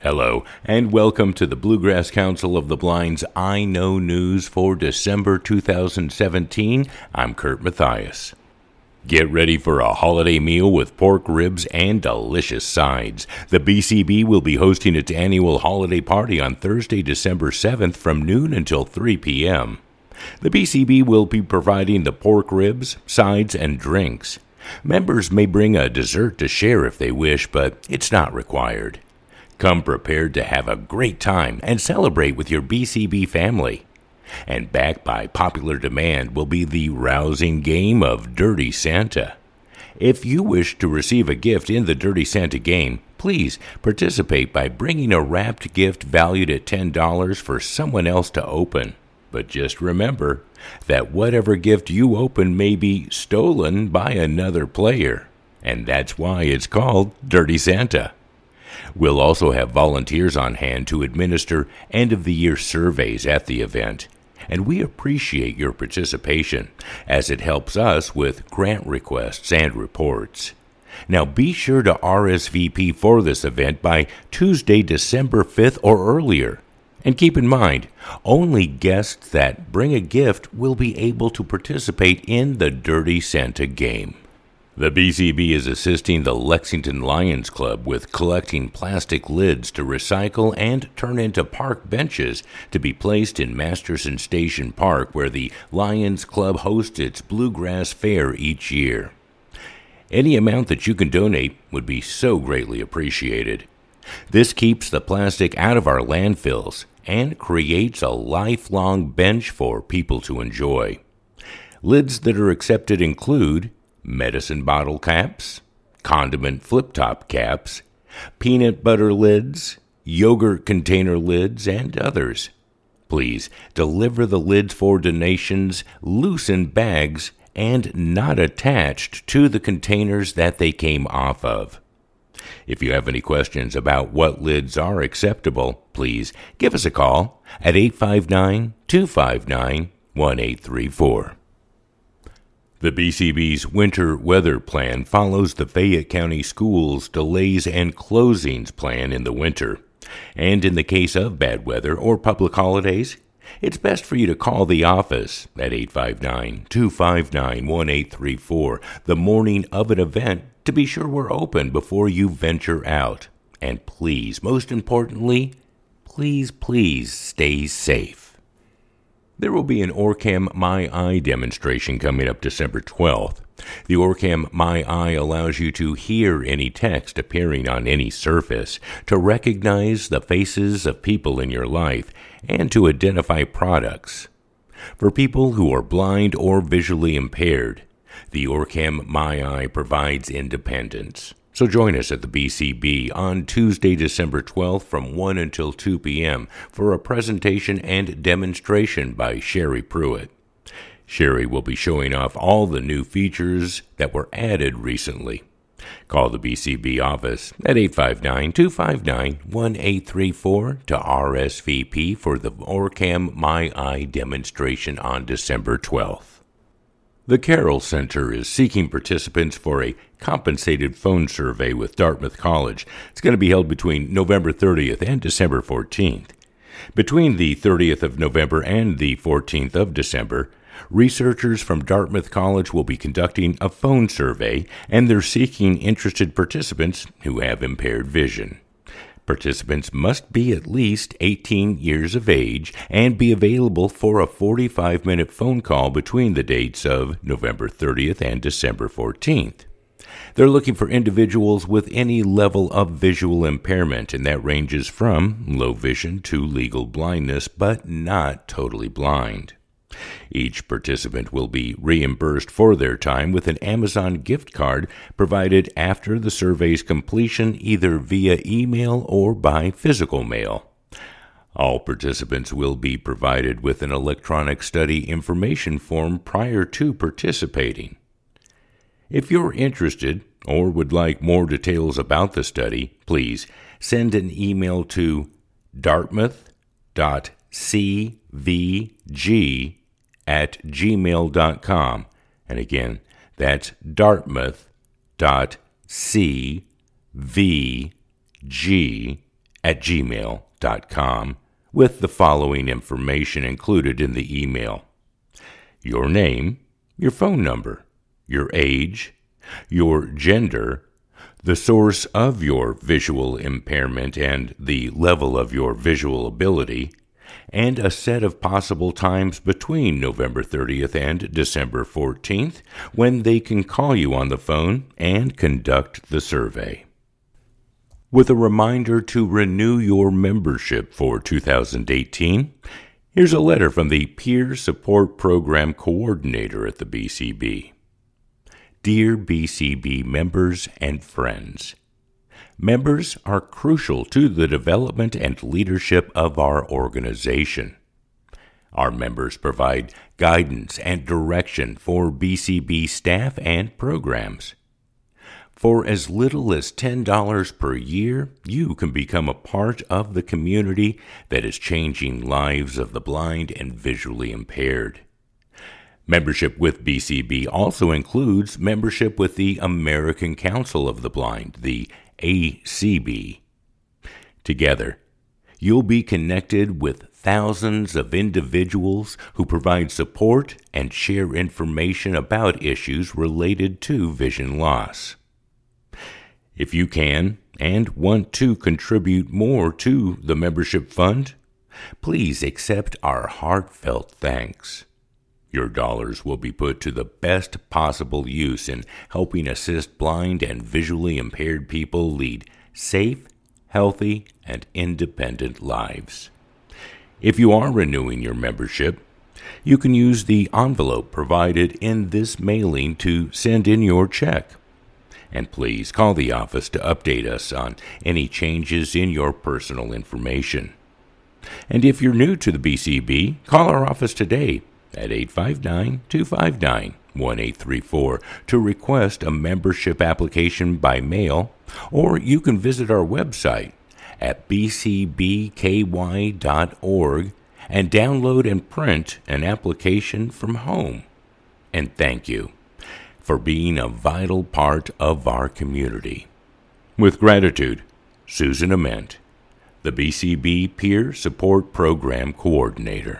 Hello, and welcome to the Bluegrass Council of the Blind's I Know News for December 2017. I'm Kurt Mathias. Get ready for a holiday meal with pork ribs and delicious sides. The BCB will be hosting its annual holiday party on Thursday, December 7th from noon until 3 p.m. The BCB will be providing the pork ribs, sides, and drinks. Members may bring a dessert to share if they wish, but it's not required. Come prepared to have a great time and celebrate with your BCB family. And backed by popular demand will be the rousing game of Dirty Santa. If you wish to receive a gift in the Dirty Santa game, please participate by bringing a wrapped gift valued at $10 for someone else to open. But just remember that whatever gift you open may be stolen by another player. And that's why it's called Dirty Santa. We'll also have volunteers on hand to administer end-of-the-year surveys at the event, and we appreciate your participation as it helps us with grant requests and reports. Now be sure to RSVP for this event by Tuesday, December 5th or earlier. And keep in mind, only guests that bring a gift will be able to participate in the Dirty Santa game. The BCB is assisting the Lexington Lions Club with collecting plastic lids to recycle and turn into park benches to be placed in Masterson Station Park, where the Lions Club hosts its Bluegrass Fair each year. Any amount that you can donate would be so greatly appreciated. This keeps the plastic out of our landfills and creates a lifelong bench for people to enjoy. Lids that are accepted include medicine bottle caps, condiment flip-top caps, peanut butter lids, yogurt container lids, and others. Please deliver the lids for donations loose in bags and not attached to the containers that they came off of. If you have any questions about what lids are acceptable, please give us a call at 859-259-1834. The BCB's winter weather plan follows the Fayette County Schools' delays and closings plan in the winter. And in the case of bad weather or public holidays, it's best for you to call the office at 859-259-1834 the morning of an event to be sure we're open before you venture out. And please, most importantly, please stay safe. There will be an Orcam My Eye demonstration coming up December 12th. The Orcam My Eye allows you to hear any text appearing on any surface, to recognize the faces of people in your life, and to identify products. For people who are blind or visually impaired, the Orcam My Eye provides independence. So join us at the BCB on Tuesday, December 12th from 1 until 2 p.m. for a presentation and demonstration by Sherry Pruitt. Sherry will be showing off all the new features that were added recently. Call the BCB office at 859-259-1834 to RSVP for the Orcam My Eye demonstration on December 12th. The Carroll Center is seeking participants for a compensated phone survey with Dartmouth College. It's going to be held between November 30th and December 14th. Between the 30th of November and the 14th of December, researchers from Dartmouth College will be conducting a phone survey, and they're seeking interested participants who have impaired vision. Participants must be at least 18 years of age and be available for a 45-minute phone call between the dates of November 30th and December 14th. They're looking for individuals with any level of visual impairment, and that ranges from low vision to legal blindness, but not totally blind. Each participant will be reimbursed for their time with an Amazon gift card provided after the survey's completion, either via email or by physical mail. All participants will be provided with an electronic study information form prior to participating. If you're interested or would like more details about the study, please send an email to dartmouth.cvg@gmail.com. And again, that's dartmouth.cvg bcbcany@gmail.com with the following information included in the email: your name, your phone number, your age, your gender, the source of your visual impairment and the level of your visual ability, and a set of possible times between November 30th and December 14th when they can call you on the phone and conduct the survey. With a reminder to renew your membership for 2018, here's a letter from the Peer Support Program Coordinator at the BCB. Dear BCB members and friends, members are crucial to the development and leadership of our organization. Our members provide guidance and direction for BCB staff and programs. For as little as $10 per year, you can become a part of the community that is changing lives of the blind and visually impaired. Membership with BCB also includes membership with the American Council of the Blind, the ACB. Together, you'll be connected with thousands of individuals who provide support and share information about issues related to vision loss. If you can and want to contribute more to the membership fund, please accept our heartfelt thanks. Your dollars will be put to the best possible use in helping assist blind and visually impaired people lead safe, healthy, and independent lives. If you are renewing your membership, you can use the envelope provided in this mailing to send in your check. And please call the office to update us on any changes in your personal information. And if you're new to the BCB, call our office today at 859-259-1834 to request a membership application by mail, or you can visit our website at bcbky.org and download and print an application from home. And thank you for being a vital part of our community. With gratitude, Susan Ament, the BCB Peer Support Program Coordinator.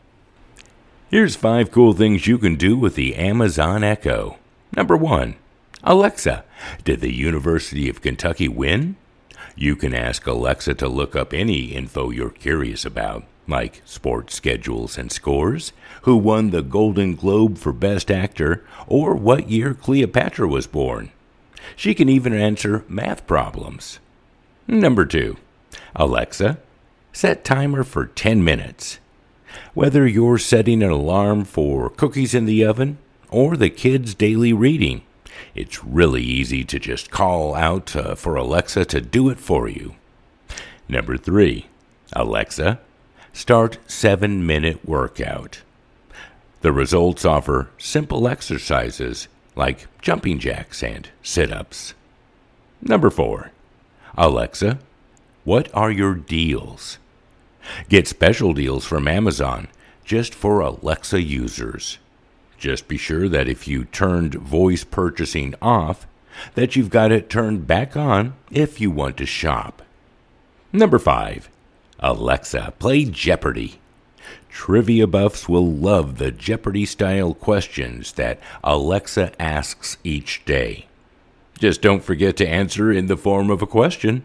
Here's 5 cool things you can do with the Amazon Echo. Number 1, Alexa, did the University of Kentucky win? You can ask Alexa to look up any info you're curious about, like sports schedules and scores, who won the Golden Globe for Best Actor, or what year Cleopatra was born. She can even answer math problems. Number 2, Alexa, set timer for 10 minutes. Whether you're setting an alarm for cookies in the oven or the kids' daily reading, it's really easy to just call out for Alexa to do it for you. Number 3, Alexa, start 7-minute workout. The results offer simple exercises like jumping jacks and sit-ups. Number 4, Alexa, what are your deals? Get special deals from Amazon just for Alexa users. Just be sure that if you turned voice purchasing off, that you've got it turned back on if you want to shop. Number 5, Alexa, play Jeopardy! Trivia buffs will love the Jeopardy-style questions that Alexa asks each day. Just don't forget to answer in the form of a question.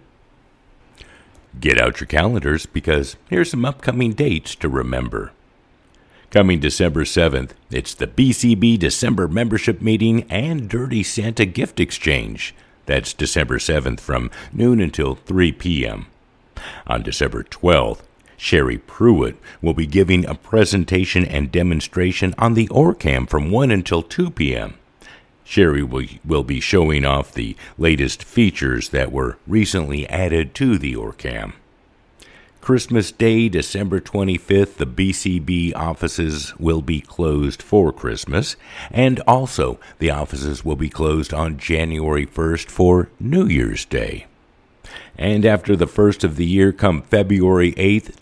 Get out your calendars because here's some upcoming dates to remember. Coming December 7th, it's the BCB December membership meeting and Dirty Santa gift exchange. That's December 7th from noon until 3 p.m. On December 12th, Sherry Pruitt will be giving a presentation and demonstration on the OrCam from 1 until 2 p.m. Sherry will be showing off the latest features that were recently added to the OrCam. Christmas Day, December 25th, the BCB offices will be closed for Christmas, and also the offices will be closed on January 1st for New Year's Day. And after the first of the year, come February 8th,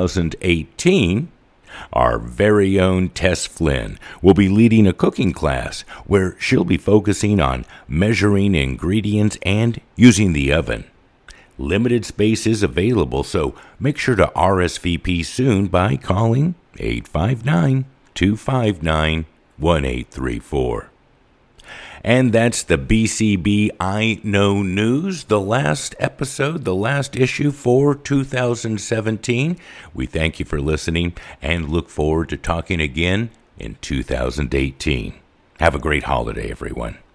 2018, our very own Tess Flynn will be leading a cooking class where she'll be focusing on measuring ingredients and using the oven. Limited space is available, so make sure to RSVP soon by calling 859-259-1834. And that's the BCB I Know News, the last episode, the last issue for 2017. We thank you for listening and look forward to talking again in 2018. Have a great holiday, everyone.